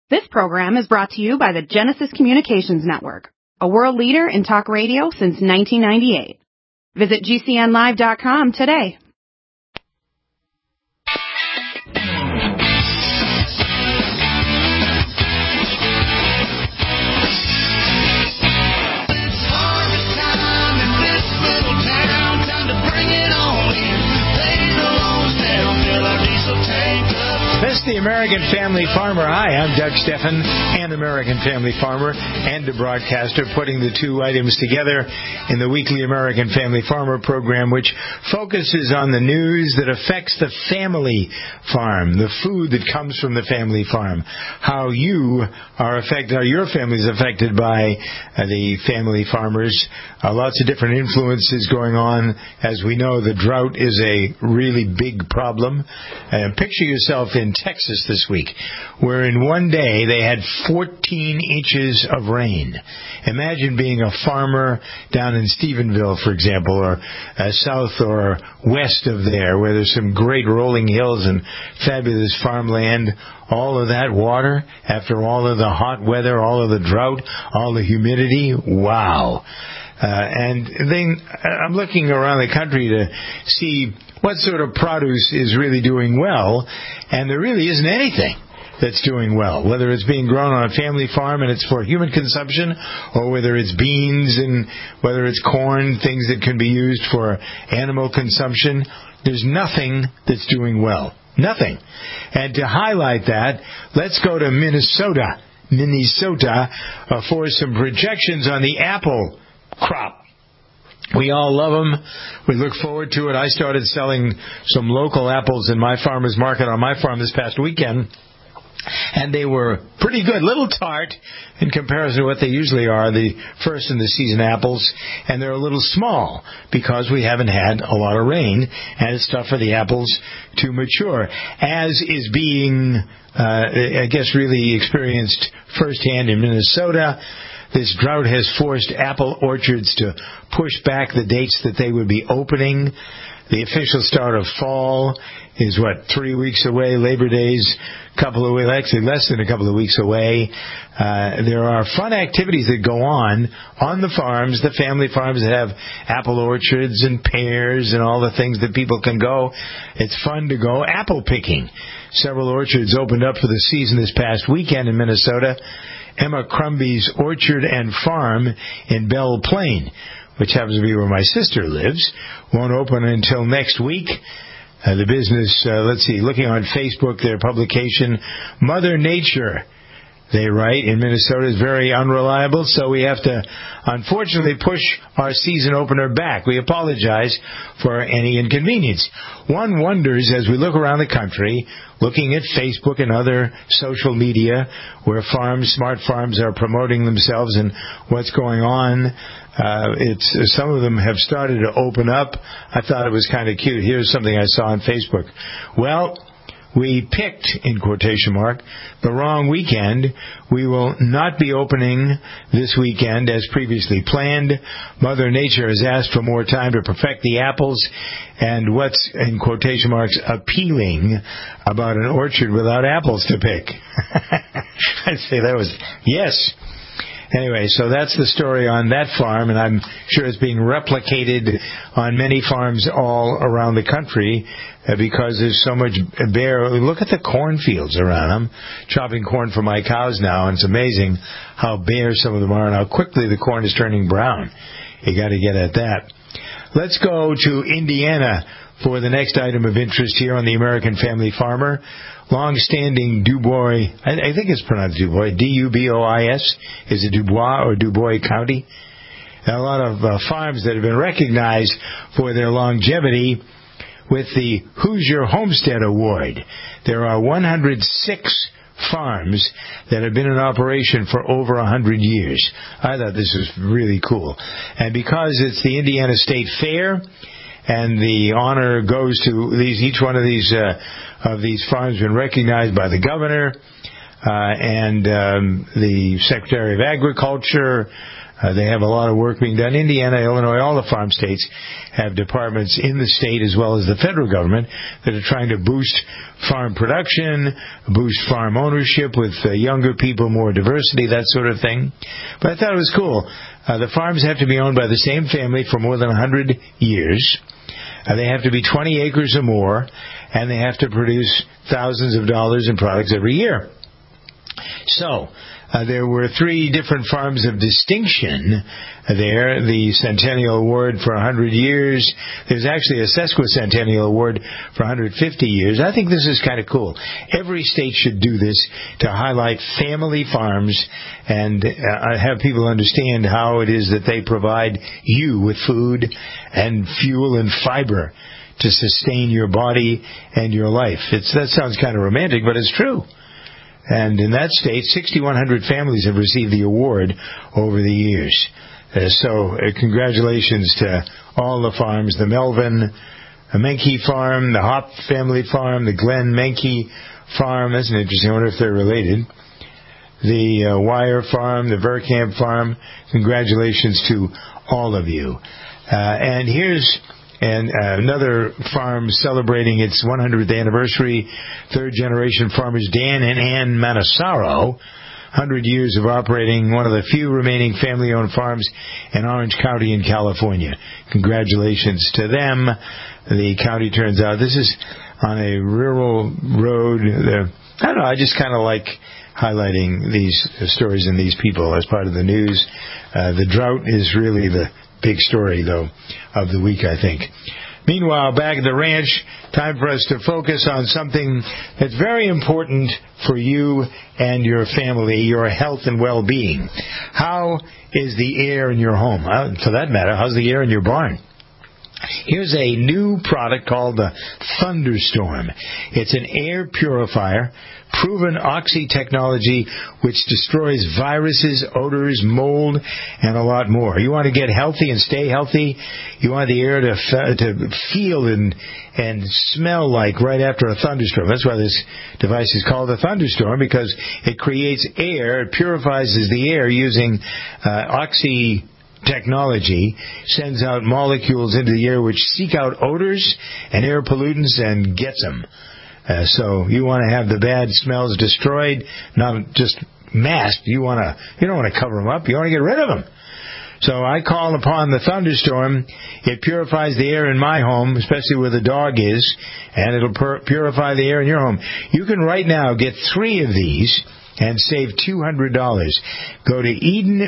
This program is brought to you by the Genesis Communications Network, a world leader in talk radio since 1998. Visit GCNlive.com today. This is the American Family Farmer. Hi, I'm Doug Steffen, an American Family Farmer and a broadcaster, putting the two items together in the weekly American Family Farmer program, which focuses on the news that affects the family farm, the food that comes from the family farm, how you are affected, how your family is affected by the family farmers. Lots of different influences going on. As we know, the drought is a really big problem. Picture yourself in Texas this week, where in one day they had 14 inches of rain. Imagine being a farmer down in Stephenville, for example, or south or west of there, where there's some great rolling hills and fabulous farmland. All of that water, after all of the hot weather, all of the drought, all the humidity, wow. And then I'm looking around the country to see what sort of produce is really doing well, and there really isn't anything that's doing well, whether it's being grown on a family farm and it's for human consumption, or whether it's beans and whether it's corn, things that can be used for animal consumption. There's nothing that's doing well. Nothing. And to highlight that, let's go to Minnesota for some projections on the apple crop. We all love them. We look forward to it. I started selling some local apples in my farmer's market on my farm this past weekend, and they were pretty good. Little tart in comparison to what they usually are, the first in the season apples, and they're a little small because we haven't had a lot of rain, and it's tough for the apples to mature, as is being, I guess, really experienced firsthand in Minnesota. This drought has forced apple orchards to push back the dates that they would be opening. The official start of fall is, 3 weeks away? Labor Day's a couple of weeks, actually less than a couple of weeks away. There are fun activities that go on the farms, the family farms that have apple orchards and pears and all the things that people can go. It's fun to go apple picking. Several orchards opened up for the season this past weekend in Minnesota. Emma Crumby's Orchard and Farm in Belle Plaine, which happens to be where my sister lives, won't open until next week. The business, looking on Facebook, their publication, Mother Nature, they write, in Minnesota is very unreliable, so we have to, unfortunately, push our season opener back. We apologize for any inconvenience. One wonders, as we look around the country, looking at Facebook and other social media, where smart farms are promoting themselves and what's going on. Some of them have started to open up. I thought it was kind of cute. Here's something I saw on Facebook. Well, we picked, in quotation mark, the wrong weekend. We will not be opening this weekend as previously planned. Mother Nature has asked for more time to perfect the apples. And what's, in quotation marks, appealing about an orchard without apples to pick? I'd say that was, yes. Anyway, so that's the story on that farm, and I'm sure it's being replicated on many farms all around the country because there's so much bare. Look at the cornfields around. I'm chopping corn for my cows now, and it's amazing how bare some of them are and how quickly the corn is turning brown. You got to get at that. Let's go to Indiana for the next item of interest here on the American Family Farmer. Long-standing Dubois, I think it's pronounced Dubois, D-U-B-O-I-S. Is it Dubois or Dubois County? A lot of farms that have been recognized for their longevity with the Hoosier Homestead Award. There are 106 farms that have been in operation for over 100 years. I thought this was really cool. And because it's the Indiana State Fair, and the honor goes to each one of these farms been recognized by the governor. and the Secretary of Agriculture. They have a lot of work being done. Indiana, Illinois, all the farm states have departments in the state as well as the federal government that are trying to boost farm production, boost farm ownership with younger people, more diversity, that sort of thing. But I thought it was cool. The farms have to be owned by the same family for more than 100 years. They have to be 20 acres or more, and they have to produce thousands of dollars in products every year. So, there were 3 different farms of distinction there. The Centennial Award for 100 years. There's actually a Sesquicentennial Award for 150 years. I think this is kind of cool. Every state should do this to highlight family farms and have people understand how it is that they provide you with food and fuel and fiber to sustain your body and your life. That sounds kind of romantic, but it's true. And in that state, 6,100 families have received the award over the years. So congratulations to all the farms, the Melvin Menke Farm, the Hop Family Farm, the Glenn Menke Farm. That's an interesting. I wonder if they're related. The Wire Farm, the Verkamp Farm. Congratulations to all of you. And here's another farm celebrating its 100th anniversary. Third-generation farmers Dan and Ann Manasaro, 100 years of operating, one of the few remaining family-owned farms in Orange County in California. Congratulations to them. The county turns out, this is on a rural road. I don't know, I just kind of like highlighting these stories and these people as part of the news. The drought is really the big story, though, of the week, I think. Meanwhile, back at the ranch, time for us to focus on something that's very important for you and your family, your health and well-being. How is the air in your home? For that matter, how's the air in your barn? Here's a new product called the Thunderstorm. It's an air purifier, proven oxy technology, which destroys viruses, odors, mold, and a lot more. You want to get healthy and stay healthy? You want the air to feel and smell like right after a thunderstorm. That's why this device is called a Thunderstorm, because it creates air, it purifies the air using oxy technology, sends out molecules into the air which seek out odors and air pollutants and gets them. So you want to have the bad smells destroyed, not just masked. You don't want to cover them up. You want to get rid of them. So I call upon the Thunderstorm. It purifies the air in my home, especially where the dog is, and it'll purify the air in your home. You can right now get 3 of these and save $200. Go to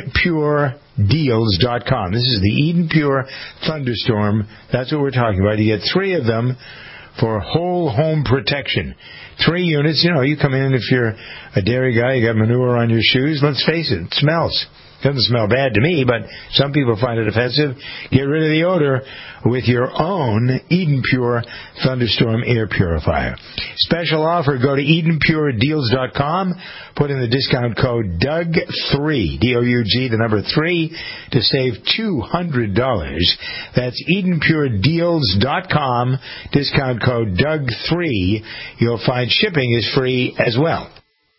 EdenPureDeals.com. This is the Eden Pure Thunderstorm. That's what we're talking about. You get 3 of them for whole home protection. 3 units. You come in, if you're a dairy guy, you got manure on your shoes. Let's face it, it smells. Doesn't smell bad to me, but some people find it offensive. Get rid of the odor with your own Eden Pure Thunderstorm Air Purifier. Special offer, go to EdenPureDeals.com, put in the discount code DOUG3, D-O-U-G, the number 3, to save $200. That's EdenPureDeals.com, discount code DOUG3. You'll find shipping is free as well.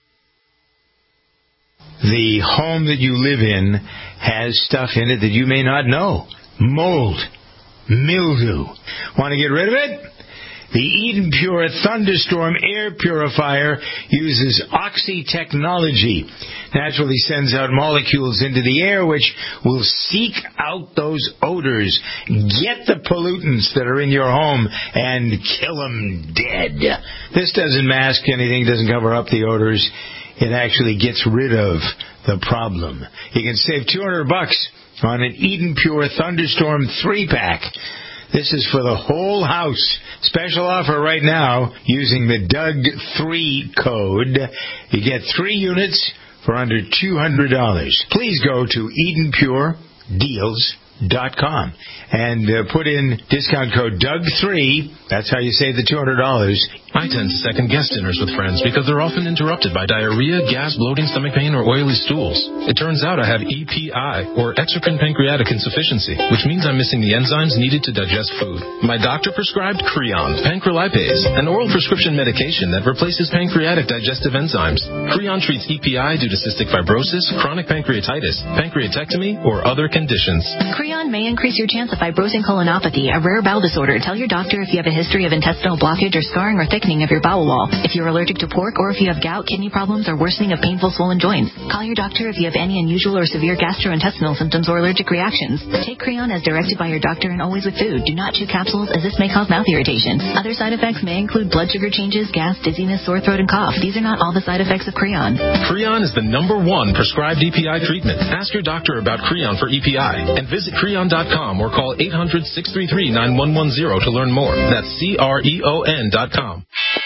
The home that you live in has stuff in it that you may not know. Mold, mildew. Want to get rid of it? The Eden Pure Thunderstorm Air Purifier uses oxy technology. Naturally sends out molecules into the air which will seek out those odors, get the pollutants that are in your home, and kill them dead. This doesn't mask anything, doesn't cover up the odors. It actually gets rid of the problem. You can save $200 on an Eden Pure Thunderstorm 3-pack. This is for the whole house. Special offer right now using the DOUG3 code. You get 3 units for under $200. Please go to EdenPureDeals.com and put in discount code DOUG3. That's how you save the $200. I tend to second-guess dinners with friends because they're often interrupted by diarrhea, gas, bloating, stomach pain, or oily stools. It turns out I have EPI, or exocrine pancreatic insufficiency, which means I'm missing the enzymes needed to digest food. My doctor prescribed Creon, pancrelipase, an oral prescription medication that replaces pancreatic digestive enzymes. Creon treats EPI due to cystic fibrosis, chronic pancreatitis, pancreatectomy, or other conditions. Creon may increase your chance of fibrosing colonopathy, a rare bowel disorder. Tell your doctor if you have a history of intestinal blockage or scarring or thickening of your bowel wall. If you're allergic to pork or if you have gout, kidney problems, or worsening of painful swollen joints. Call your doctor if you have any unusual or severe gastrointestinal symptoms or allergic reactions. Take Creon as directed by your doctor and always with food. Do not chew capsules as this may cause mouth irritation. Other side effects may include blood sugar changes, gas, dizziness, sore throat, and cough. These are not all the side effects of Creon. Creon is the #1 prescribed EPI treatment. Ask your doctor about Creon for EPI and visit Creon.com or call 800-633-9110 to learn more. That's CREON.com.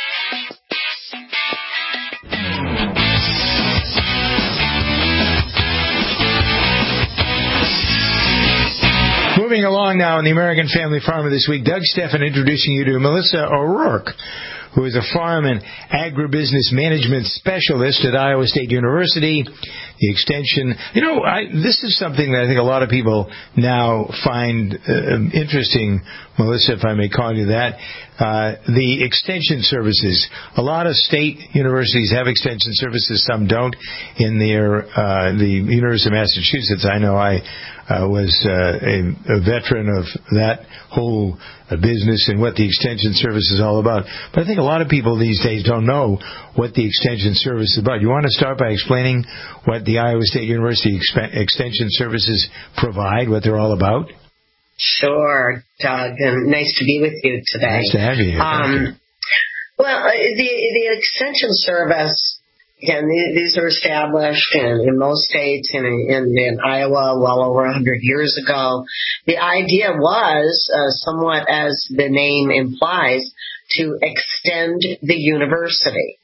Moving along now in the American Family Farmer this week, Doug Steffen introducing you to Melissa O'Rourke, who is a farm and agribusiness management specialist at Iowa State University. The extension, this is something that I think a lot of people now find interesting, Melissa, if I may call you that. The extension services. A lot of state universities have extension services, some don't. In the University of Massachusetts, I know I was a veteran of that whole business and what the extension service is all about. But I think a lot of people these days don't know what the extension service is about. You want to start by explaining what the Iowa State University extension services provide, what they're all about? Sure, Doug, and nice to be with you today. Nice to have you here. Well, the extension service, again, these are established in most states, in Iowa well over 100 years ago. The idea was, somewhat as the name implies, to extend the university.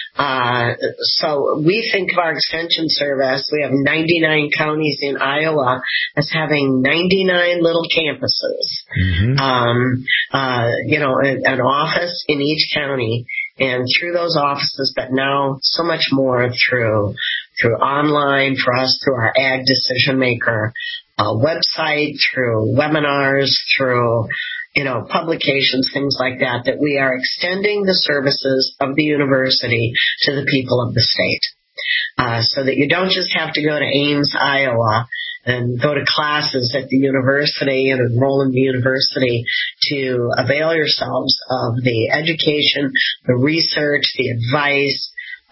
So we think of our extension service, we have 99 counties in Iowa as having 99 little campuses. Mm-hmm. An office in each county, and through those offices, but now so much more through online for us, through our Ag Decision Maker website, through webinars, through publications, things like that we are extending the services of the university to the people of the state. So that you don't just have to go to Ames, Iowa, and go to classes at the university and enroll in the university to avail yourselves of the education, the research, the advice,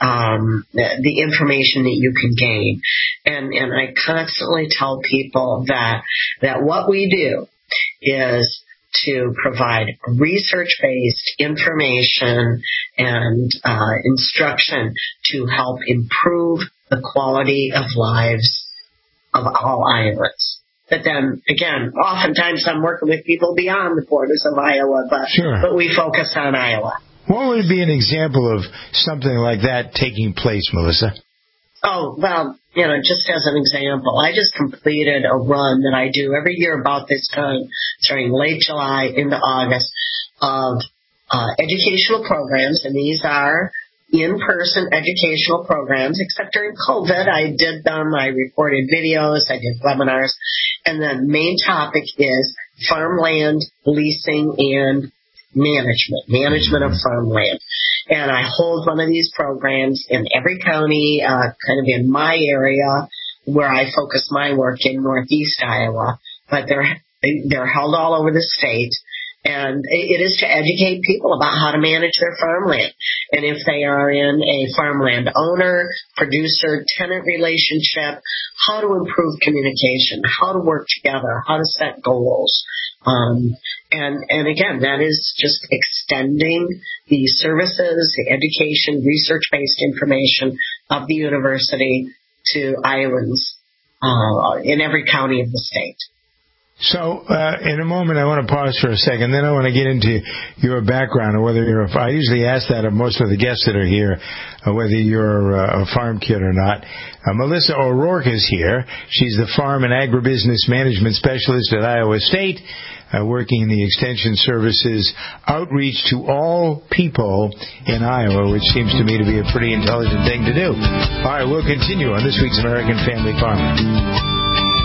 the information that you can gain. And I constantly tell people that what we do is to provide research-based information and instruction to help improve the quality of lives of all Iowans. But then, again, oftentimes I'm working with people beyond the borders of Iowa, but we focus on Iowa. What would be an example of something like that taking place, Melissa? Oh, well, just as an example, I just completed a run that I do every year about this time, starting late July into August, of educational programs, and these are in-person educational programs, except during COVID. I did them, I recorded videos, I did webinars, and the main topic is farmland leasing and management of farmland. And I hold one of these programs in every county, kind of in my area where I focus my work in Northeast Iowa, but they're held all over the state. And it is to educate people about how to manage their farmland. And if they are in a farmland owner, producer, tenant relationship, how to improve communication, how to work together, how to set goals. And again, that is just extending the services, the education, research-based information of the university to Iowans in every county of the state. So, in a moment, I want to pause for a second. Then I want to get into your background, or whether you're I usually ask that of most of the guests that are here, whether you're a farm kid or not. Melissa O'Rourke is here. She's the Farm and Agribusiness Management Specialist at Iowa State, working in the Extension Services outreach to all people in Iowa, which seems to me to be a pretty intelligent thing to do. All right, we'll continue on this week's American Family Farmer.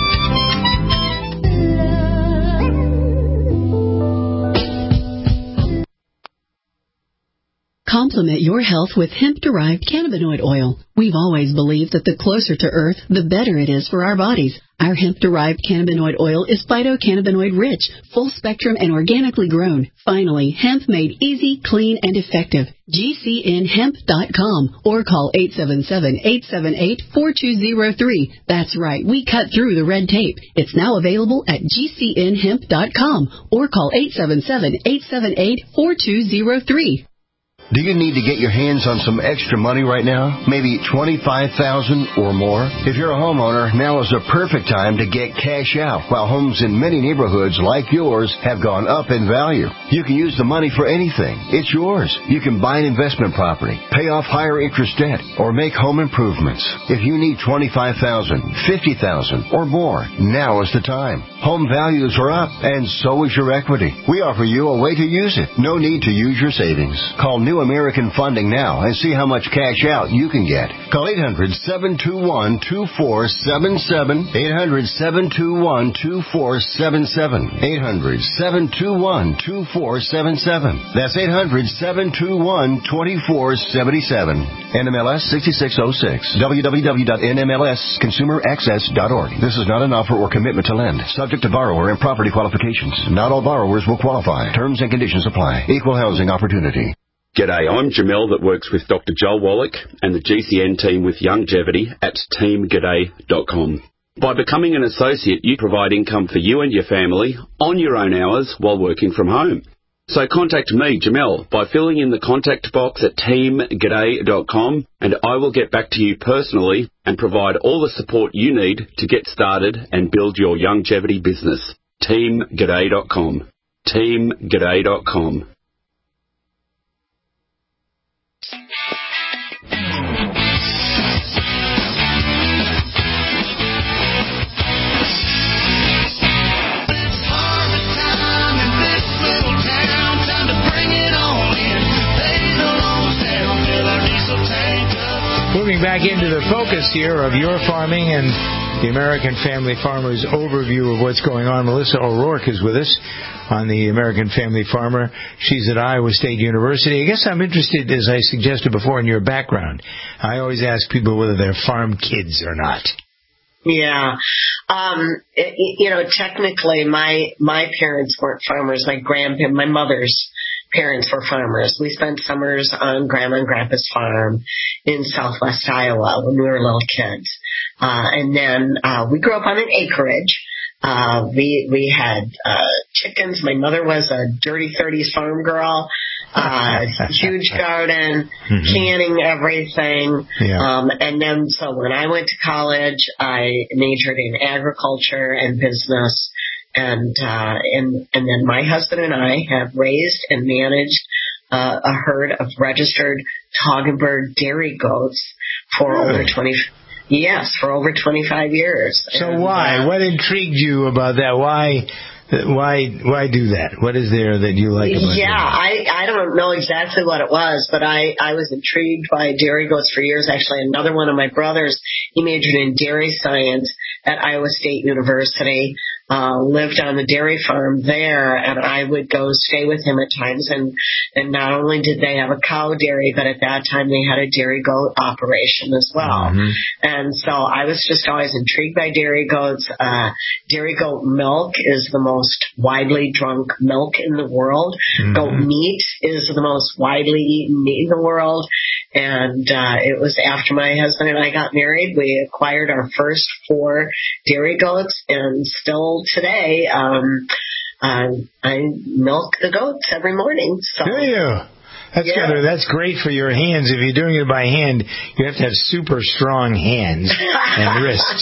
Complement your health with hemp-derived cannabinoid oil. We've always believed that the closer to Earth, the better it is for our bodies. Our hemp-derived cannabinoid oil is phytocannabinoid rich, full-spectrum, and organically grown. Finally, hemp made easy, clean, and effective. GCNhemp.com or call 877-878-4203. That's right, we cut through the red tape. It's now available at GCNhemp.com or call 877-878-4203. Do you need to get your hands on some extra money right now? Maybe $25,000 or more? If you're a homeowner, now is the perfect time to get cash out. While homes in many neighborhoods like yours have gone up in value, you can use the money for anything. It's yours. You can buy an investment property, pay off higher interest debt, or make home improvements. If you need $25,000, $50,000 or more, now is the time. Home values are up, and so is your equity. We offer you a way to use it. No need to use your savings. Call New American Funding now and see how much cash out you can get. Call 800-721-2477. 800-721-2477. 800-721-2477. That's 800-721-2477. NMLS 6606. www.nmlsconsumeraccess.org. This is not an offer or commitment to lend. Subject to borrower and property qualifications. Not all borrowers will qualify. Terms and conditions apply. Equal housing opportunity. G'day, I'm Jamel that works with Dr. Joel Wallach and the GCN team with Longevity at teamg'day.com. By becoming an associate, you provide income for you and your family on your own hours while working from home. So contact me, Jamel, by filling in the contact box at teamg'day.com, and I will get back to you personally and provide all the support you need to get started and build your longevity business. teamg'day.com. teamg'day.com. Moving back into the focus here of your farming and the American Family Farmer's overview of what's going on. Melissa O'Rourke is with us on the American Family Farmer. She's at Iowa State University. I guess I'm interested, as I suggested before, in your background. I always ask people whether they're farm kids or not. Yeah. Technically, my parents weren't farmers. My mother's parents were farmers. We spent summers on Grandma and Grandpa's farm in southwest Iowa when we were little kids. And then we grew up on an acreage. We had chickens. My mother was a dirty 30s farm girl. Huge garden, canning everything. Yeah. And then so when I went to college, I majored in agriculture and business. And then my husband and I have raised and managed a herd of registered Toggenburg dairy goats for over 25 years. So why? What intrigued you about that? Why do that? What is there that you like about that? I don't know exactly what it was, but I was intrigued by dairy goats for years. Actually, another one of my brothers, he majored in dairy science at Iowa State University. Lived on the dairy farm there, and I would go stay with him at times. And not only did they have a cow dairy, but at that time they had a dairy goat operation as well. And so I was just always intrigued by dairy goats. Dairy goat milk is the most widely drunk milk in the world. Goat meat is the most widely eaten meat in the world. And it was after my husband and I got married, we acquired our first 4 dairy goats, and still today, I milk the goats every morning. So. Do you? That's great for your hands. If you're doing it by hand, you have to have super strong hands and wrists.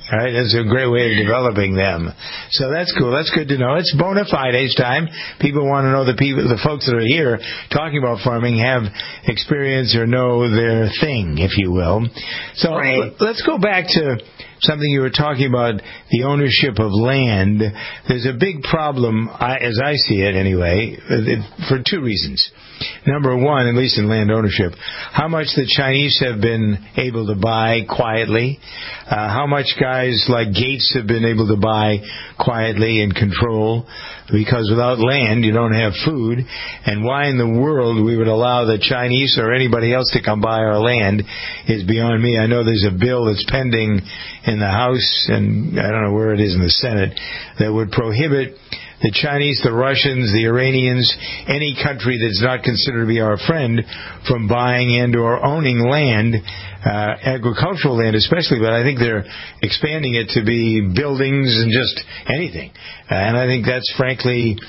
All right, that's a great way of developing them. So that's cool. That's good to know. It's bona fides time. People want to know the folks that are here talking about farming have experience or know their thing, if you will. So let's go back to something you were talking about, the ownership of land. There's a big problem, as I see it anyway, for two reasons. Number one, at least in land ownership, how much the Chinese have been able to buy quietly, how much guys like Gates have been able to buy quietly and control, because without land you don't have food, and why in the world we would allow the Chinese or anybody else to come buy our land is beyond me. I know there's a bill that's pending in the House, and I don't know where it is in the Senate, that would prohibit the Chinese, the Russians, the Iranians, any country that's not considered to be our friend, from buying and or owning land, agricultural land especially, but I think they're expanding it to be buildings and just anything. And I think that's frankly,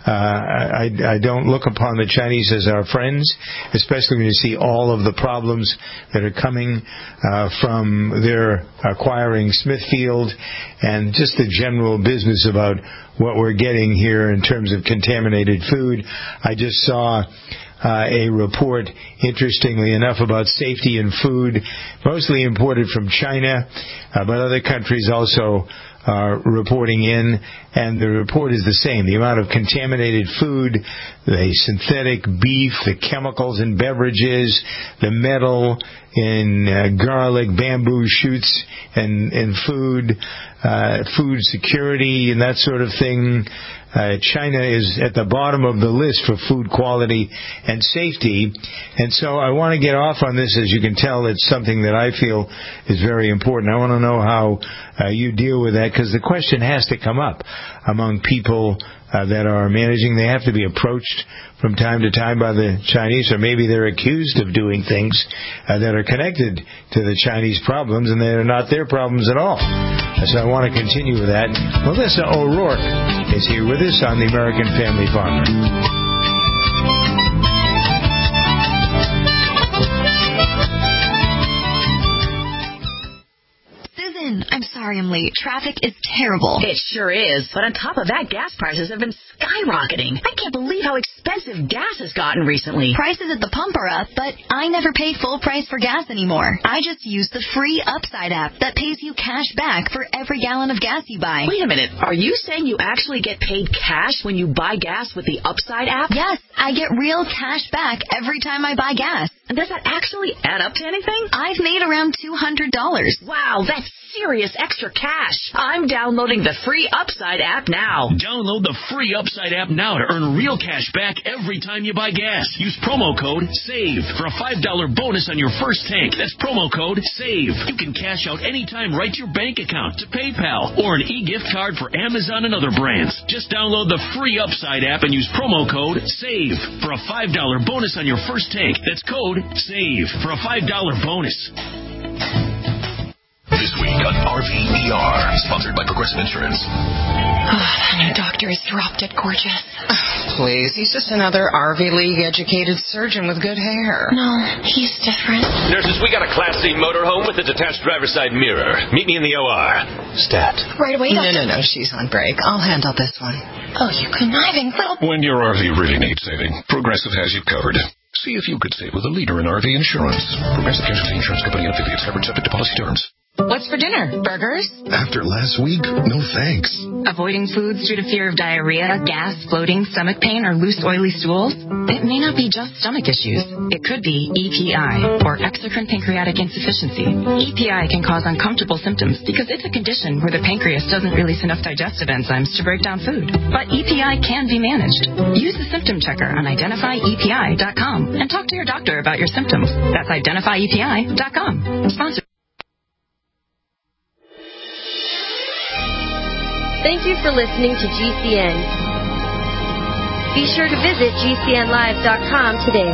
I don't look upon the Chinese as our friends, especially when you see all of the problems that are coming from their acquiring Smithfield and just the general business about what we're getting here in terms of contaminated food. I just saw a report, interestingly enough, about safety in food, mostly imported from China, but other countries also are reporting in, and the report is the same. The amount of contaminated food, the synthetic beef, the chemicals in beverages, the metal in garlic, bamboo shoots, and food security and that sort of thing. China is at the bottom of the list for food quality and safety. And so I want to get off on this. As you can tell, it's something that I feel is very important. I want to know how you deal with that, because the question has to come up among people that are managing. They have to be approached from time to time by the Chinese, or maybe they're accused of doing things that are connected to the Chinese problems, and they're not their problems at all. So I want to continue with that. Melissa O'Rourke is here with us on the American Family Farmer. I'm sorry I'm late. Traffic is terrible. It sure is. But on top of that, gas prices have been skyrocketing. I can't believe how expensive gas has gotten recently. Prices at the pump are up, but I never pay full price for gas anymore. I just use the free Upside app that pays you cash back for every gallon of gas you buy. Wait a minute. Are you saying you actually get paid cash when you buy gas with the Upside app? Yes, I get real cash back every time I buy gas. And does that actually add up to anything? I've made around $200. Wow, that's serious extra cash. I'm downloading the free Upside app now. Download the free Upside app now to earn real cash back every time you buy gas. Use promo code SAVE for a $5 bonus on your first tank. That's promo code SAVE. You can cash out anytime right to your bank account, to PayPal, or an e-gift card for Amazon and other brands. Just download the free Upside app and use promo code SAVE for a $5 bonus on your first tank. That's code SAVE for a $5 bonus. This week on RVER, sponsored by Progressive Insurance. Oh, that new doctor is dropped-dead gorgeous. Please, he's just another RV League-educated surgeon with good hair. No, he's different. Nurses, we got a Class C motorhome with a detached driver's side mirror. Meet me in the OR. Stat. Right away, Doctor. No, she's on break. I'll handle this one. Oh, you conniving little... When your RV really needs saving, Progressive has you covered. See if you could save with a leader in RV insurance. Progressive Casualty Insurance Company and affiliates, covered subject to policy terms. What's for dinner? Burgers? After last week, no thanks. Avoiding foods due to fear of diarrhea, gas, bloating, stomach pain, or loose, oily stools? It may not be just stomach issues. It could be EPI, or exocrine pancreatic insufficiency. EPI can cause uncomfortable symptoms because it's a condition where the pancreas doesn't release enough digestive enzymes to break down food. But EPI can be managed. Use the symptom checker on identifyepi.com and talk to your doctor about your symptoms. That's identifyepi.com. Sponsored. Thank you for listening to GCN. Be sure to visit GCNlive.com today.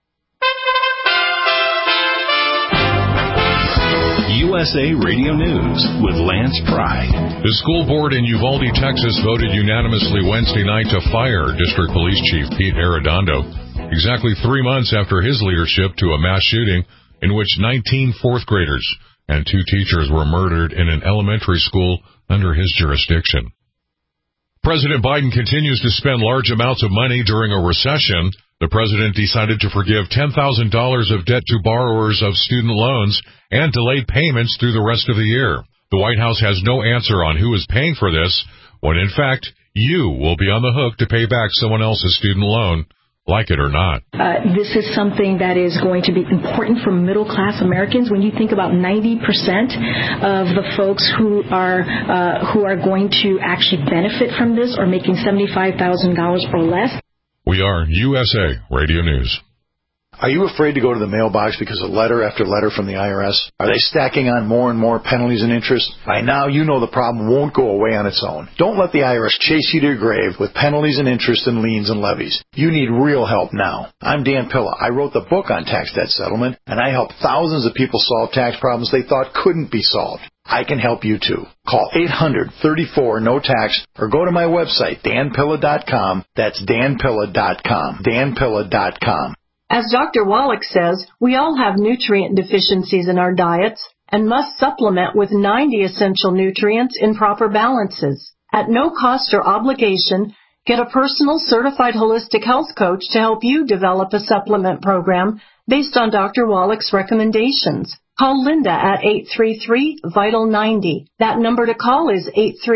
USA Radio News with Lance Pry. The school board in Uvalde, Texas voted unanimously Wednesday night to fire District Police Chief Pete Arredondo, exactly 3 months after his leadership to a mass shooting in which 19 fourth graders and 2 teachers were murdered in an elementary school under his jurisdiction. President Biden continues to spend large amounts of money during a recession. The president decided to forgive $10,000 of debt to borrowers of student loans and delayed payments through the rest of the year. The White House has no answer on who is paying for this, when in fact, you will be on the hook to pay back someone else's student loan, like it or not. This is something that is going to be important for middle-class Americans. When you think about 90% of the folks who are going to actually benefit from this are making $75,000 or less. We are USA Radio News. Are you afraid to go to the mailbox because of letter after letter from the IRS? Are they stacking on more and more penalties and interest? By now, you know the problem won't go away on its own. Don't let the IRS chase you to your grave with penalties and interest and liens and levies. You need real help now. I'm Dan Pilla. I wrote the book on tax debt settlement, and I help thousands of people solve tax problems they thought couldn't be solved. I can help you too. Call 800-34-NO-TAX or go to my website, danpilla.com. That's danpilla.com. danpilla.com. As Dr. Wallach says, we all have nutrient deficiencies in our diets and must supplement with 90 essential nutrients in proper balances. At no cost or obligation, get a personal certified holistic health coach to help you develop a supplement program based on Dr. Wallach's recommendations. Call Linda at 833-VITAL-90. That number to call is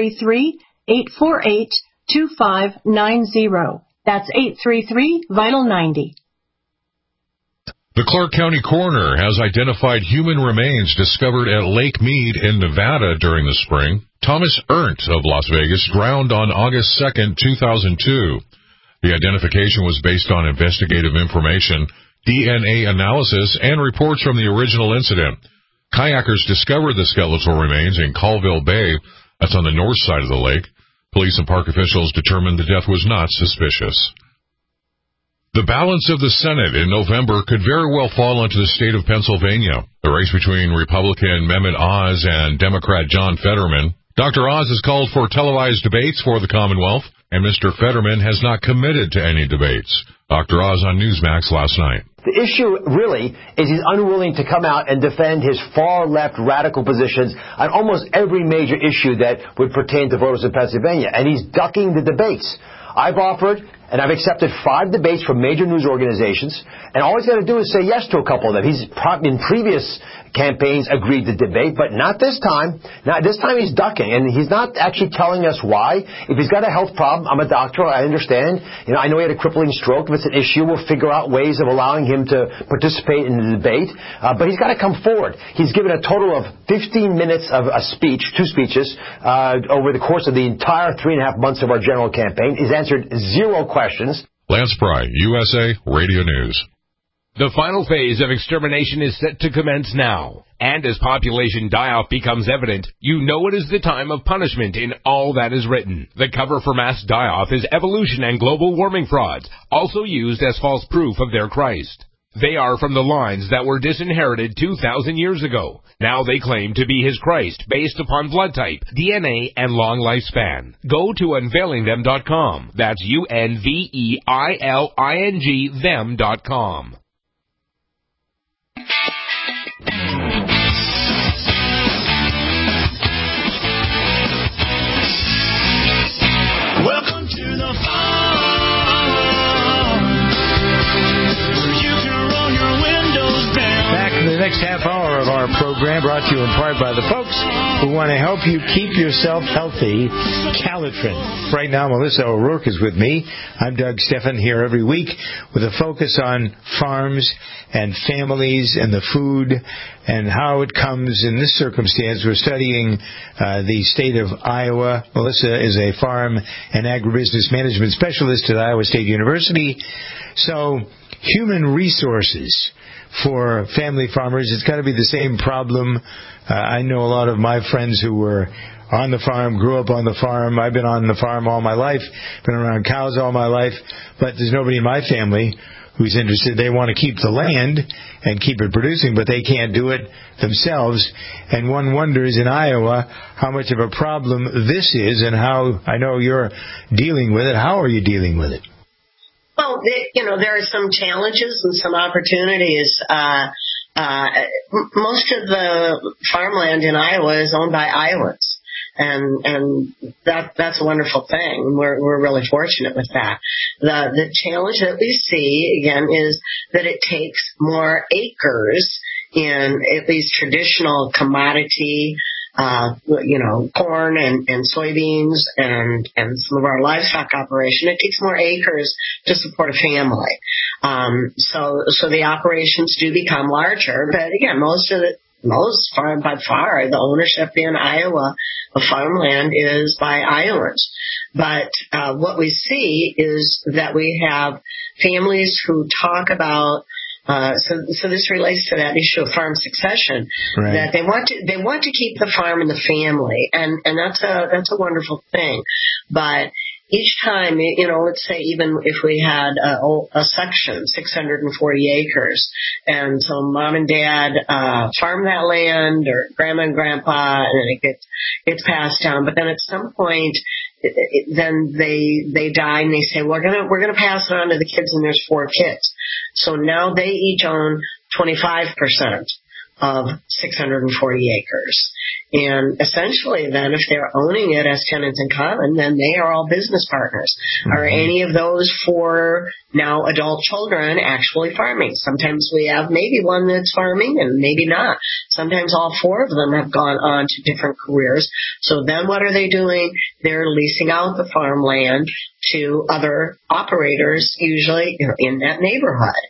833-848-2590. That's 833-VITAL-90. The Clark County coroner has identified human remains discovered at Lake Mead in Nevada during the spring. Thomas Ernst of Las Vegas drowned on August 2nd, 2002. The identification was based on investigative information, DNA analysis, and reports from the original incident. Kayakers discovered the skeletal remains in Colville Bay. That's on the north side of the lake. Police and park officials determined the death was not suspicious. The balance of the Senate in November could very well fall into the state of Pennsylvania. The race between Republican Mehmet Oz and Democrat John Fetterman. Dr. Oz has called for televised debates for the Commonwealth, and Mr. Fetterman has not committed to any debates. Dr. Oz on Newsmax last night. The issue really is he's unwilling to come out and defend his far-left radical positions on almost every major issue that would pertain to voters in Pennsylvania, and he's ducking the debates. I've offered and I've accepted 5 debates from major news organizations, and all he's got to do is say yes to a couple of them. He's in previous campaigns agreed to debate, but not this time. Not this time he's ducking, and he's not actually telling us why. If he's got a health problem, I'm a doctor, I understand. I know he had a crippling stroke. If it's an issue, we'll figure out ways of allowing him to participate in the debate. But he's got to come forward. He's given a total of 15 minutes of a speech, 2 speeches, over the course of the entire 3.5 months of our general campaign. He's answered 0 questions. Lance Pry, USA Radio News. The final phase of extermination is set to commence now. And as population die-off becomes evident, you know it is the time of punishment in all that is written. The cover for mass die-off is evolution and global warming frauds, also used as false proof of their Christ. They are from the lines that were disinherited 2,000 years ago. Now they claim to be his Christ based upon blood type, DNA, and long lifespan. Go to unveilingthem.com. That's UNVEILING them.com. Welcome to the farm, where you can roll your windows down. Back in the next half hour of our program, brought to you in part by the folks who want to help you keep yourself healthy, Calitrin. Right now, Melissa O'Rourke is with me. I'm Doug Steffen, here every week with a focus on farms and families and the food and how it comes in this circumstance. We're studying the state of Iowa. Melissa is a farm and agribusiness management specialist at Iowa State University. So, human resources for family farmers, it's got to be the same problem. I know a lot of my friends who were on the farm, grew up on the farm. I've been on the farm all my life, been around cows all my life, but there's nobody in my family who's interested. They want to keep the land and keep it producing, but they can't do it themselves. And one wonders in Iowa how much of a problem this is and how, I know you're dealing with it. How are you dealing with it? Well, there are some challenges and some opportunities. most of the farmland in Iowa is owned by Iowans. And that's a wonderful thing. We're really fortunate with that. The challenge that we see, again, is that it takes more acres in at least traditional commodity, corn and soybeans and some of our livestock operation. It takes more acres to support a family. So the operations do become larger. But again, by far, the ownership in Iowa of farmland is by Iowans. But what we see is that we have families who talk about so this relates to that issue of farm succession, right, that they want to keep the farm in the family, and that's a wonderful thing. But each time, let's say even if we had a section, 640 acres, and so mom and dad farm that land, or grandma and grandpa, and it gets passed down. But then at some point, then they die, and they say, we're gonna pass it on to the kids, and there's 4 kids. So now they each own 25% of 640 acres. And essentially then, if they're owning it as tenants in common, then they are all business partners. Mm-hmm. Are any of those 4 now adult children actually farming? Sometimes we have maybe one that's farming and maybe not. Sometimes all 4 of them have gone on to different careers. So then what are they doing? They're leasing out the farmland to other operators, usually in that neighborhood.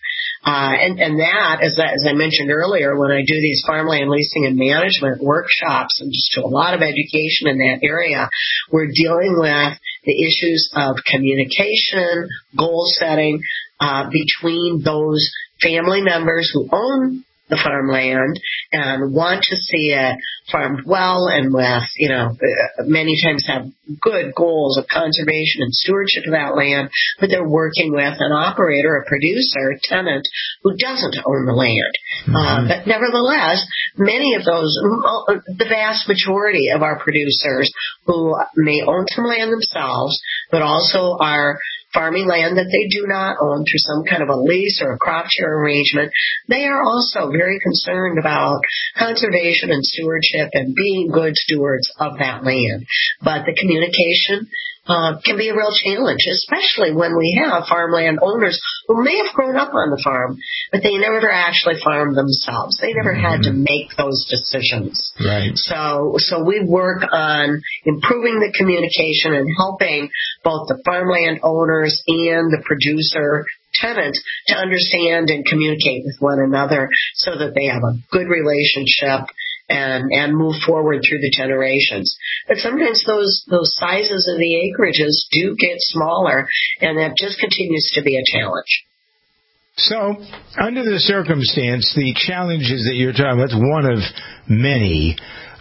And that, as I mentioned earlier, when I do these farmland leasing and management workshops and just do a lot of education in that area, we're dealing with the issues of communication, goal setting between those family members who own the farmland and want to see it farmed well and with, many times have good goals of conservation and stewardship of that land, but they're working with an operator, a producer, a tenant who doesn't own the land. Mm-hmm. But nevertheless, many of those, the vast majority of our producers who may own some land themselves, but also are farming land that they do not own through some kind of a lease or a crop share arrangement, they are also very concerned about conservation and stewardship and being good stewards of that land. But the communication can be a real challenge, especially when we have farmland owners who may have grown up on the farm, but they never actually farmed themselves. They never had to make those decisions. Right. So we work on improving the communication and helping both the farmland owners and the producer tenants to understand and communicate with one another so that they have a good relationship and move forward through the generations. But sometimes those sizes of the acreages do get smaller, and that just continues to be a challenge. So, under the circumstance, the challenges that you're talking about, one of many.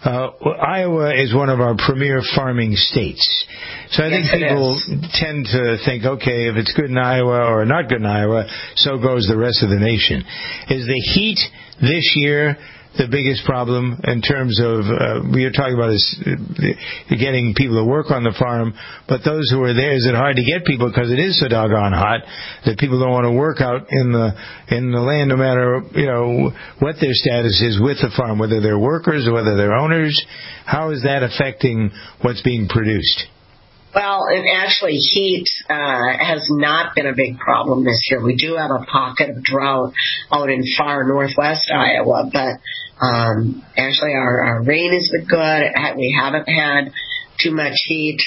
Iowa is one of our premier farming states. So I think people tend to think, okay, if it's good in Iowa or not good in Iowa, so goes the rest of the nation. Is the heat this year the biggest problem in terms of, you're talking about is getting people to work on the farm, but those who are there, is it hard to get people because it is so doggone hot that people don't want to work out in the land no matter, what their status is with the farm, whether they're workers or whether they're owners? How is that affecting what's being produced? Well, and actually heat has not been a big problem this year. We do have a pocket of drought out in far northwest Iowa, but actually our rain has been good. We haven't had too much heat.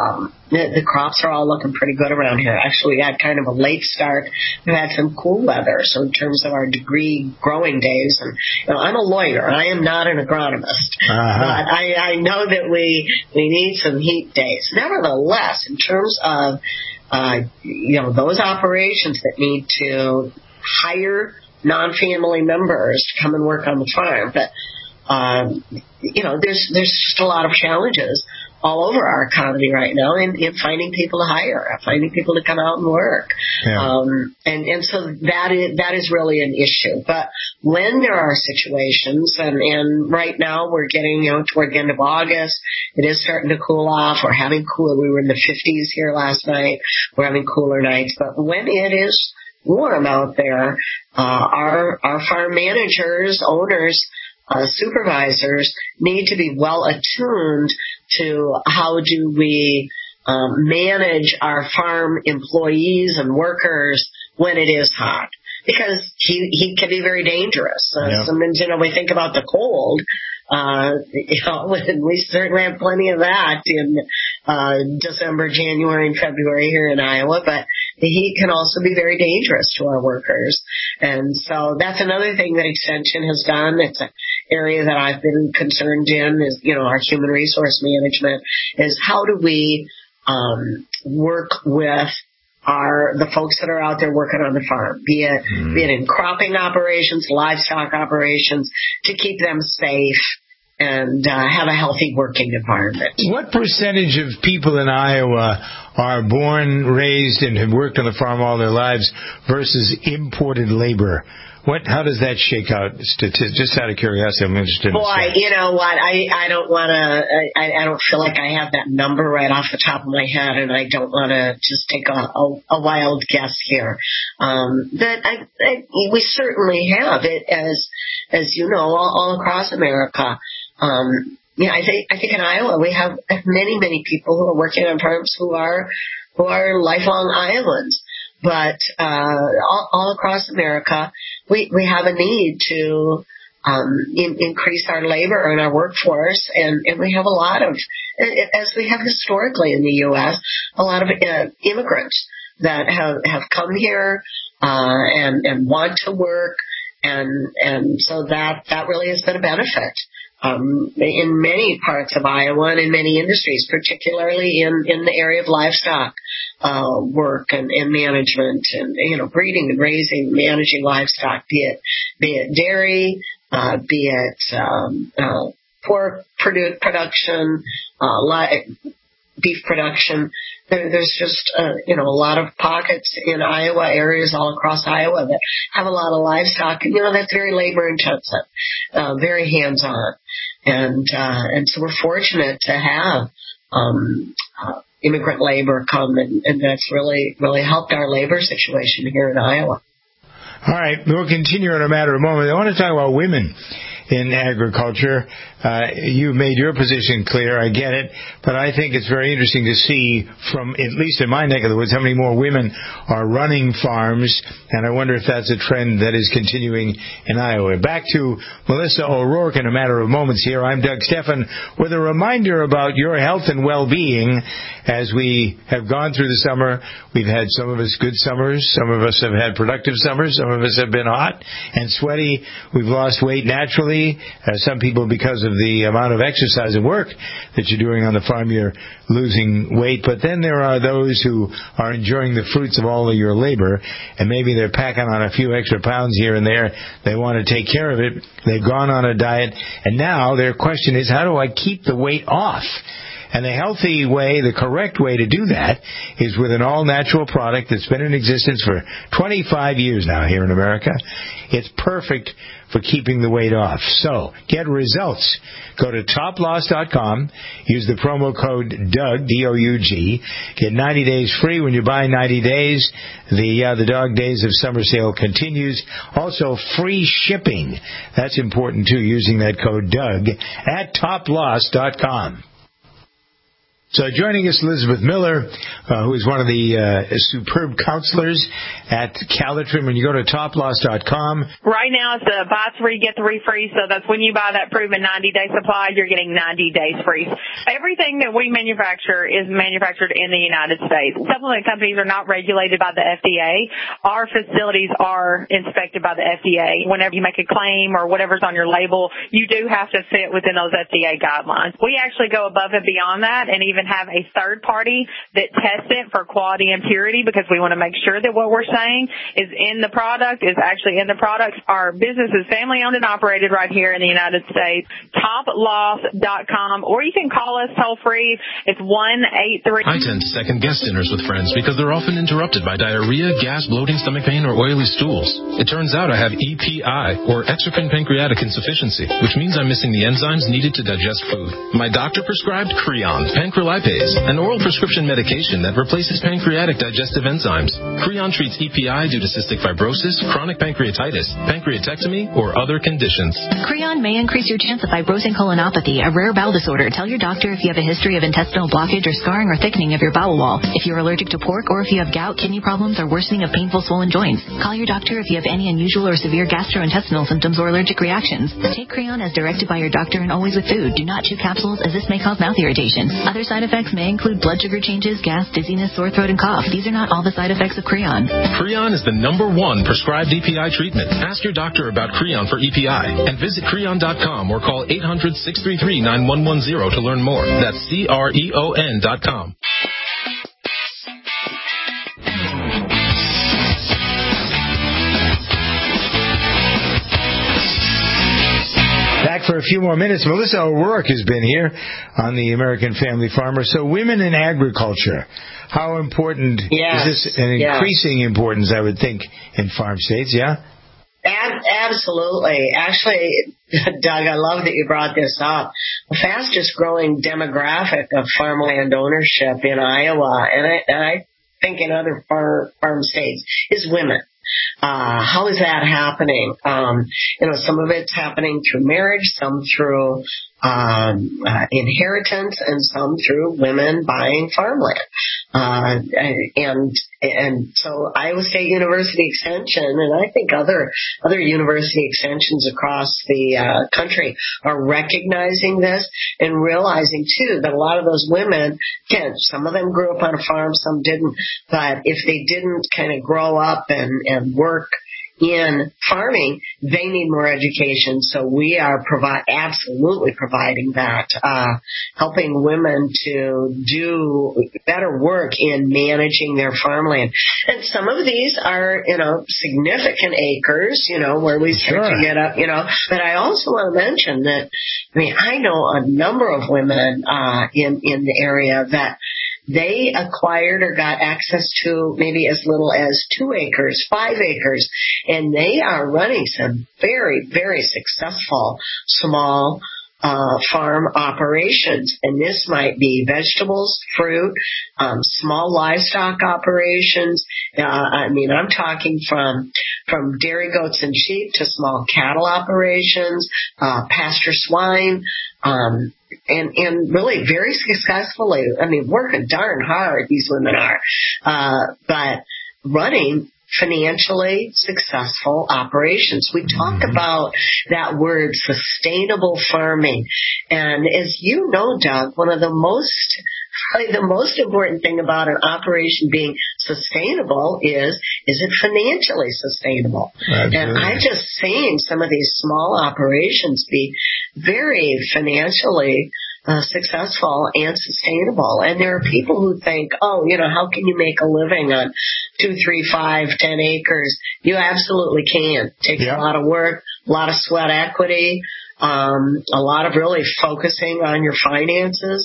The crops are all looking pretty good around here. Actually, we had kind of a late start. We've had some cool weather, so in terms of our degree growing days, and I'm a lawyer. I am not an agronomist, but I know that we need some heat days. Nevertheless, in terms of those operations that need to hire non-family members to come and work on the farm, but there's just a lot of challenges all over our economy right now in finding people to hire, finding people to come out and work. Yeah. And so that is really an issue. But when there are situations, and right now we're getting, toward the end of August, it is starting to cool off. We're having cooler. We were in the 50s here last night. We're having cooler nights. But when it is warm out there, our farm managers, owners, supervisors need to be well attuned to how do we manage our farm employees and workers when it is hot. Because he can be very dangerous. Sometimes, we think about the cold. We certainly have plenty of that in December, January, and February here in Iowa, but he can also be very dangerous to our workers. And so that's another thing that Extension has done. It's an area that I've been concerned in is, our human resource management is how do we work with the folks that are out there working on the farm, be it in cropping operations, livestock operations, to keep them safe and have a healthy working environment. What percentage of people in Iowa are born, raised, and have worked on the farm all their lives versus imported labor? How does that shake out? Just out of curiosity, I'm interested in that. You know what? I don't feel like I have that number right off the top of my head, and I don't want to just take a wild guess here. We certainly have it, as you know, all across America. I think in Iowa we have many people who are working on farms who are lifelong Iowans. But all across America, we have a need to increase our labor and our workforce, and we have a lot of, as we have historically in the U.S., a lot of immigrants that have come here and want to work, and so that really has been a benefit. In many parts of Iowa and in many industries, particularly in the area of livestock work and management and breeding and raising, managing livestock, be it dairy, be it pork production, beef production. There's just a lot of pockets in Iowa, areas all across Iowa that have a lot of livestock, and that's very labor intensive, very hands on, and so we're fortunate to have immigrant labor come, and that's really helped our labor situation here in Iowa. All right, we'll continue in a matter of a moment. I want to talk about women in agriculture. You made your position clear, I get it, but I think it's very interesting to see from, at least in my neck of the woods, how many more women are running farms, and I wonder if that's a trend that is continuing in Iowa. Back to Melissa O'Rourke in a matter of moments here. I'm Doug Stephan with a reminder about your health and well-being as we have gone through the summer. We've had some of us good summers, some of us have had productive summers, some of us have been hot and sweaty. We've lost weight naturally. Some people, because of the amount of exercise and work that you're doing on the farm, you're losing weight. But then there are those who are enjoying the fruits of all of your labor, and maybe they're packing on a few extra pounds here and there. They want to take care of it. They've gone on a diet, and now their question is, how do I keep the weight off? And the healthy way, the correct way to do that is with an all-natural product that's been in existence for 25 years now here in America. It's perfect for keeping the weight off. So, get results. Go to toploss.com. Use the promo code DOUG, D-O-U-G. Get 90 days free when you buy 90 days. The Dog Days of Summer Sale continues. Also, free shipping. That's important, too, using that code DOUG at toploss.com. So joining us, Elizabeth Miller, who is one of the superb counselors at Calitrim. When you go to toploss.com. Right now it's a buy 3, get 3 free. So that's when you buy that proven 90-day supply, you're getting 90 days free. Everything that we manufacture is manufactured in the United States. Supplement companies are not regulated by the FDA. Our facilities are inspected by the FDA. Whenever you make a claim or whatever's on your label, you do have to fit within those FDA guidelines. We actually go above and beyond that and even have a third party that tests it for quality and purity, because we want to make sure that what we're saying is in the product, is actually in the product. Our business is family owned and operated right here in the United States. Toploss.com, or you can call us toll free. It's 1-833. I tend to second guess dinners with friends because they're often interrupted by diarrhea, gas, bloating, stomach pain, or oily stools. It turns out I have EPI, or exocrine pancreatic insufficiency, which means I'm missing the enzymes needed to digest food. My doctor prescribed Creon, pancreatic lipase, an oral prescription medication that replaces pancreatic digestive enzymes. Creon treats EPI due to cystic fibrosis, chronic pancreatitis, pancreatectomy, or other conditions. Creon may increase your chance of fibrosing colonopathy, a rare bowel disorder. Tell your doctor if you have a history of intestinal blockage or scarring or thickening of your bowel wall. If you're allergic to pork or if you have gout, kidney problems, or worsening of painful swollen joints. Call your doctor if you have any unusual or severe gastrointestinal symptoms or allergic reactions. Take Creon as directed by your doctor and always with food. Do not chew capsules as this may cause mouth irritation. Other side effects may include blood sugar changes, gas, dizziness, sore throat, and cough. These are not all the side effects of Creon. Creon is the #1 prescribed EPI treatment. Ask your doctor about Creon for EPI and visit Creon.com or call 800-633-9110 to learn more. That's CREON.com. Back for a few more minutes. Melissa O'Rourke has been here on the American Family Farmer. So women in agriculture, how important is this? An increasing importance, I would think, in farm states, yeah? Absolutely. Actually, Doug, I love that you brought this up. The fastest growing demographic of farmland ownership in Iowa, and I think in other farm states, is women. How is that happening? Some of it's happening through marriage, some through inheritance, and some through women buying farmland. And so Iowa State University Extension, and I think other university extensions across the country are recognizing this and realizing too that a lot of those women, again, some of them grew up on a farm, some didn't, but if they didn't kind of grow up and work in farming, they need more education. So we are absolutely providing that, helping women to do better work in managing their farmland. And some of these are, significant acres, where we start to get up, But I also want to mention that, I know a number of women in the area that they acquired or got access to maybe as little as 2 acres, 5 acres, and they are running some very, very successful small farm operations. And this might be vegetables, fruit, small livestock operations. I'm talking from dairy goats and sheep to small cattle operations, pasture swine, and really very successfully, working darn hard, these women are, but running financially successful operations. We talk about that word sustainable farming. And as you know, Doug, probably the most important thing about an operation being sustainable is it financially sustainable? Absolutely. And I've just seen some of these small operations be very financially successful and sustainable. And there are people who think, how can you make a living on 2, 3, 5, 10 acres? You absolutely can. It takes a lot of work, a lot of sweat equity, a lot of really focusing on your finances.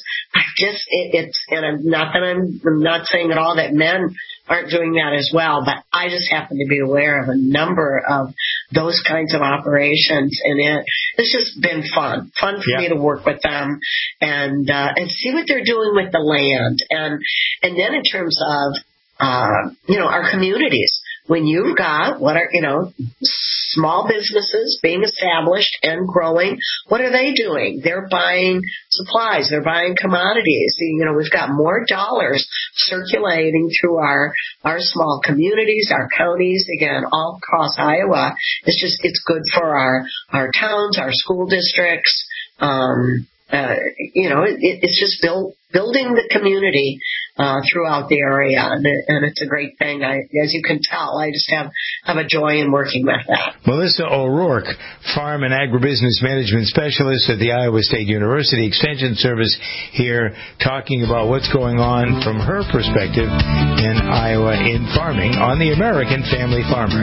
I'm not saying at all that men aren't doing that as well, but I just happen to be aware of a number of those kinds of operations, and it's just been fun for me to work with them and see what they're doing with the land, and then in terms of our communities. When you've got small businesses being established and growing, what are they doing? They're buying supplies. They're buying commodities. We've got more dollars circulating through our small communities, our counties, again, all across Iowa. It's good for our towns, our school districts. It's just building the community throughout the area, and it's a great thing. As you can tell, I just have a joy in working with that. Melissa O'Rourke, Farm and Agribusiness Management Specialist at the Iowa State University Extension Service, here talking about what's going on from her perspective in Iowa in farming on the American Family Farmer.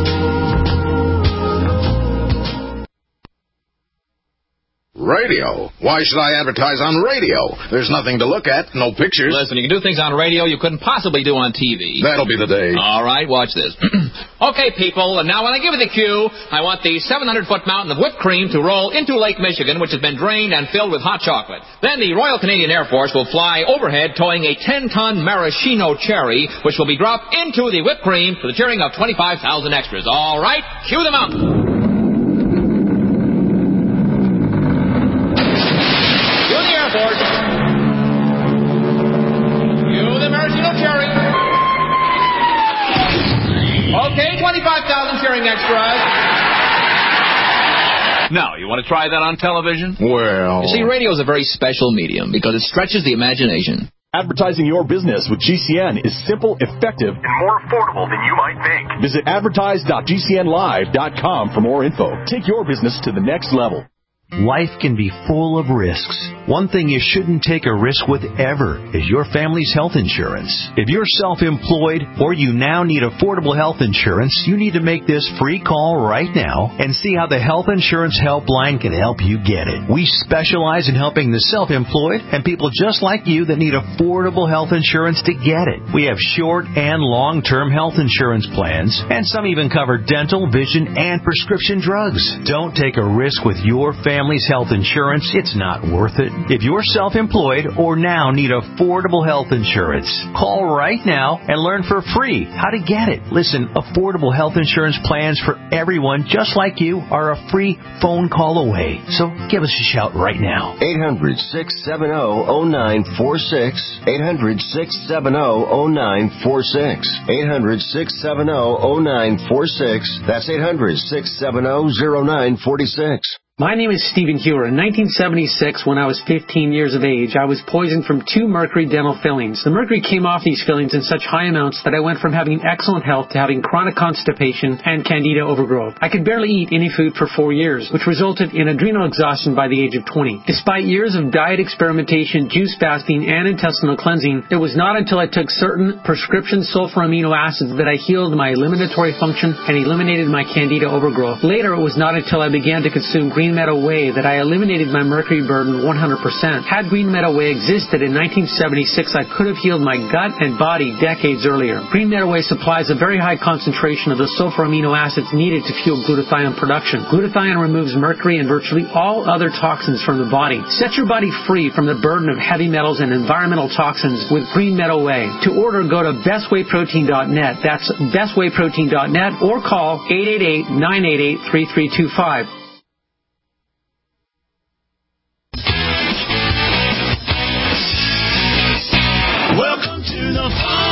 Radio Why should I advertise on radio? There's nothing to look at, no pictures. Listen, you can do things on radio you couldn't possibly do on TV. That'll be the day. All right, watch this. Okay, people, and now when I give you the cue, I want the 700-foot mountain of whipped cream to roll into Lake Michigan, which has been drained and filled with hot chocolate. Then the Royal Canadian Air Force will fly overhead towing a 10-ton maraschino cherry, which will be dropped into the whipped cream for the cheering of 25,000 extras. All right, cue the mountain. Okay, 25,000 cheering extras. Now, you want to try that on television? Well... You see, radio is a very special medium because it stretches the imagination. Advertising your business with GCN is simple, effective, and more affordable than you might think. Visit advertise.gcnlive.com for more info. Take your business to the next level. Life can be full of risks. One thing you shouldn't take a risk with ever is your family's health insurance. If you're self-employed or you now need affordable health insurance, you need to make this free call right now and see how the Health Insurance Helpline can help you get it. We specialize in helping the self-employed and people just like you that need affordable health insurance to get it. We have short and long-term health insurance plans, and some even cover dental, vision, and prescription drugs. Don't take a risk with your family's health insurance. It's not worth it. If you're self-employed or now need affordable health insurance, call right now and learn for free how to get it. Listen, affordable health insurance plans for everyone just like you are a free phone call away. So give us a shout right now. 800-670-0946. 800-670-0946. 800-670-0946. That's 800-670-0946. My name is Stephen Hewer. In 1976, when I was 15 years of age, I was poisoned from 2 mercury dental fillings. The mercury came off these fillings in such high amounts that I went from having excellent health to having chronic constipation and candida overgrowth. I could barely eat any food for 4 years, which resulted in adrenal exhaustion by the age of 20. Despite years of diet experimentation, juice fasting, and intestinal cleansing, it was not until I took certain prescription sulfur amino acids that I healed my eliminatory function and eliminated my candida overgrowth. Later, it was not until I began to consume Green Meadow Whey that I eliminated my mercury burden 100%. Had Green Meadow Whey existed in 1976, I could have healed my gut and body decades earlier. Green Meadow Whey supplies a very high concentration of the sulfur amino acids needed to fuel glutathione production. Glutathione removes mercury and virtually all other toxins from the body. Set your body free from the burden of heavy metals and environmental toxins with Green Meadow Whey. To order, go to bestwayprotein.net. That's bestwayprotein.net or call 888-988-3325. Welcome to the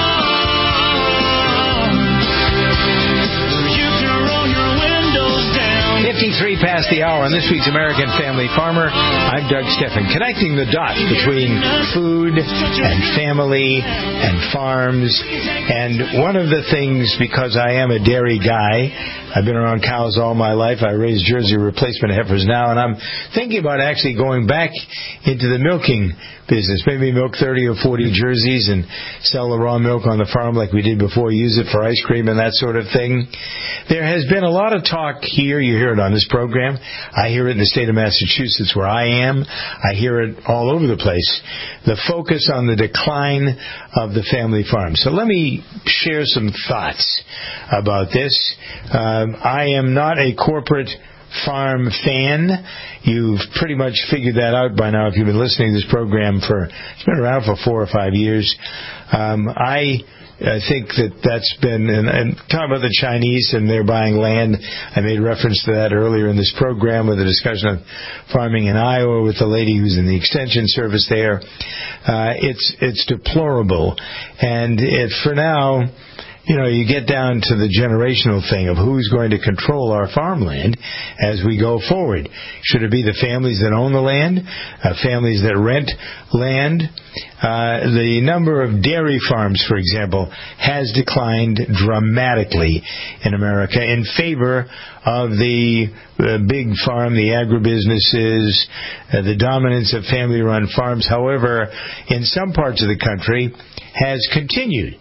farm, where you can roll your windows down. 53 past the hour on this week's American Family Farmer. I'm Doug Steffen, connecting the dots between food and family and farms. And one of the things, because I am a dairy guy, I've been around cows all my life. I raise Jersey replacement heifers now, and I'm thinking about actually going back into the milking business. Maybe milk 30 or 40 jerseys and sell the raw milk on the farm like we did before, use it for ice cream and that sort of thing. There has been a lot of talk here. You hear it on this program. I hear it in the state of Massachusetts where I am. I hear it all over the place. The focus on the decline of the family farm. So let me share some thoughts about this. I am not a corporate farm fan. You've pretty much figured that out by now if you've been listening to this program it's been around for 4 or 5 years. I think that's been, and talking about the Chinese and they're buying land, I made reference to that earlier in this program with the discussion of farming in Iowa with the lady who's in the extension service there. It's deplorable. And for now, you get down to the generational thing of who's going to control our farmland as we go forward. Should it be the families that own the land, families that rent land? The number of dairy farms, for example, has declined dramatically in America in favor of the big farm, the agribusinesses, the dominance of family-run farms. However, in some parts of the country has continued.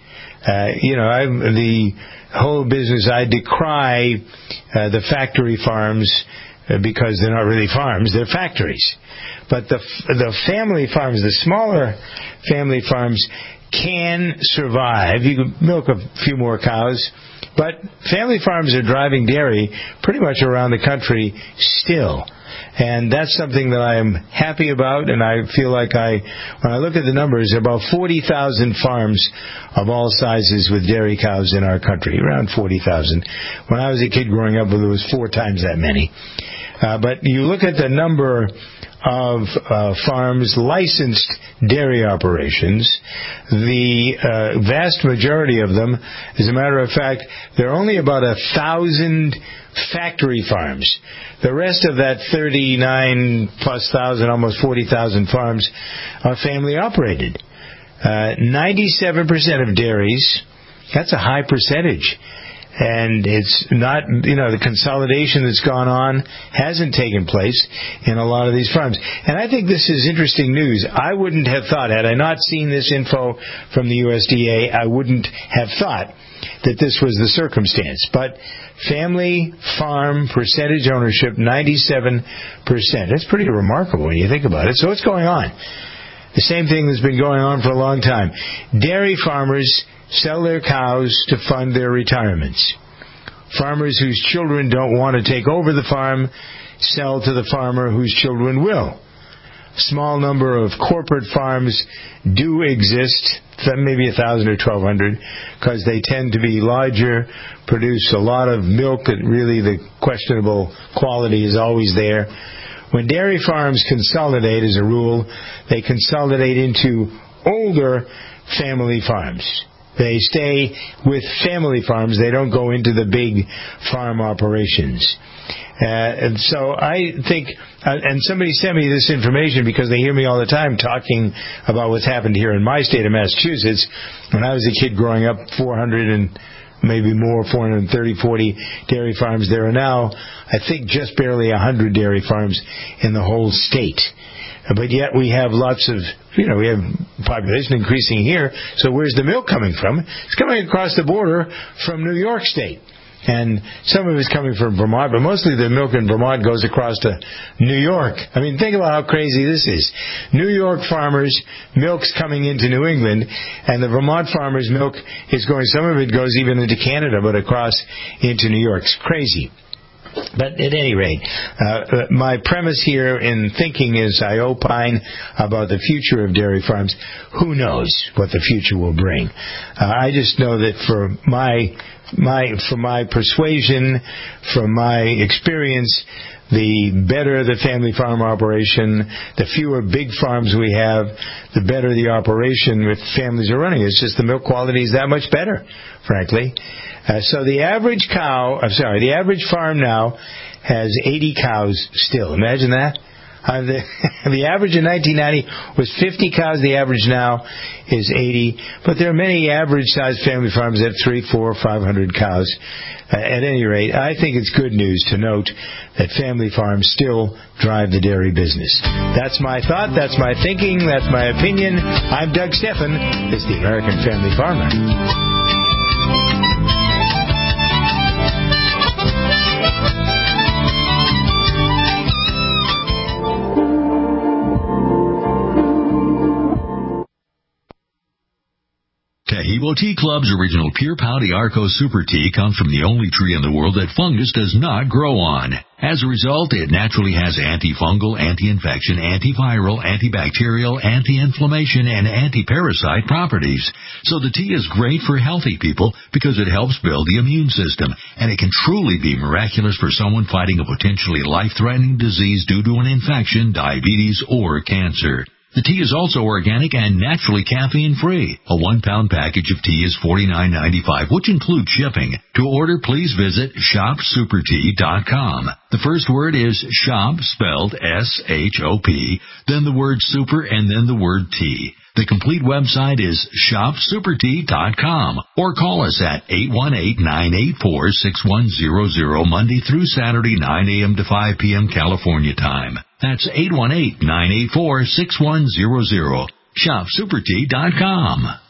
The whole business, I decry the factory farms because they're not really farms, they're factories. But the family farms, the smaller family farms, can survive. You can milk a few more cows, but family farms are driving dairy pretty much around the country still. And that's something that I am happy about, and I feel like when I look at the numbers, there are about 40,000 farms of all sizes with dairy cows in our country, around 40,000. When I was a kid growing up, there was 4 times that many. But you look at the number of farms, licensed dairy operations, the vast majority of them, as a matter of fact, there are only about 1,000 factory farms. The rest of that 39+ thousand, almost 40,000 farms, are family operated. 97% of dairies, that's a high percentage. And it's not, the consolidation that's gone on hasn't taken place in a lot of these farms. And I think this is interesting news. I wouldn't have thought, had I not seen this info from the USDA, I wouldn't have thought that this was the circumstance. But family farm percentage ownership, 97%. That's pretty remarkable when you think about it. So what's going on? The same thing that's been going on for a long time. Dairy farmers sell their cows to fund their retirements. Farmers whose children don't want to take over the farm sell to the farmer whose children will. A small number of corporate farms do exist, maybe 1,000 or 1,200, because they tend to be larger, produce a lot of milk, and really the questionable quality is always there. When dairy farms consolidate, as a rule, they consolidate into older family farms. They stay with family farms. They don't go into the big farm operations. And so I think, and somebody sent me this information because they hear me all the time talking about what's happened here in my state of Massachusetts. When I was a kid growing up, 400 and maybe more, 430, 40 dairy farms. There are now, I think, just barely 100 dairy farms in the whole state. But yet we have lots of, we have population increasing here, so where's the milk coming from? It's coming across the border from New York State. And some of it's coming from Vermont, but mostly the milk in Vermont goes across to New York. I mean, think about how crazy this is. New York farmers, milk's coming into New England, and the Vermont farmers' milk is going, some of it goes even into Canada, but across into New York. It's crazy. But at any rate, my premise here in thinking is I opine about the future of dairy farms. Who knows what the future will bring? I just know that from my persuasion, from my experience, the better the family farm operation, the fewer big farms we have, the better the operation with families are running. It's just the milk quality is that much better, frankly. So the average farm now has 80 cows still. Imagine that. The average in 1990 was 50 cows. The average now is 80. But there are many average-sized family farms that have 300, 400, 500 cows. At any rate, I think it's good news to note that family farms still drive the dairy business. That's my thought. That's my thinking. That's my opinion. I'm Doug Stephan. It's the American Family Farmer. Taheebo Tea Club's original Pure Pouty Arco Super Tea comes from the only tree in the world that fungus does not grow on. As a result, it naturally has antifungal, anti-infection, antiviral, antibacterial, anti-inflammation, and anti-parasite properties. So the tea is great for healthy people because it helps build the immune system, and it can truly be miraculous for someone fighting a potentially life-threatening disease due to an infection, diabetes, or cancer. The tea is also organic and naturally caffeine-free. A 1-pound package of tea is $49.95, which includes shipping. To order, please visit shopsupertea.com. The first word is shop, spelled S-H-O-P, then the word super, and then the word tea. The complete website is shopsupertea.com, or call us at 818-984-6100 Monday through Saturday, 9 a.m. to 5 p.m. California time. That's 818-984-6100. Shopsupertea.com.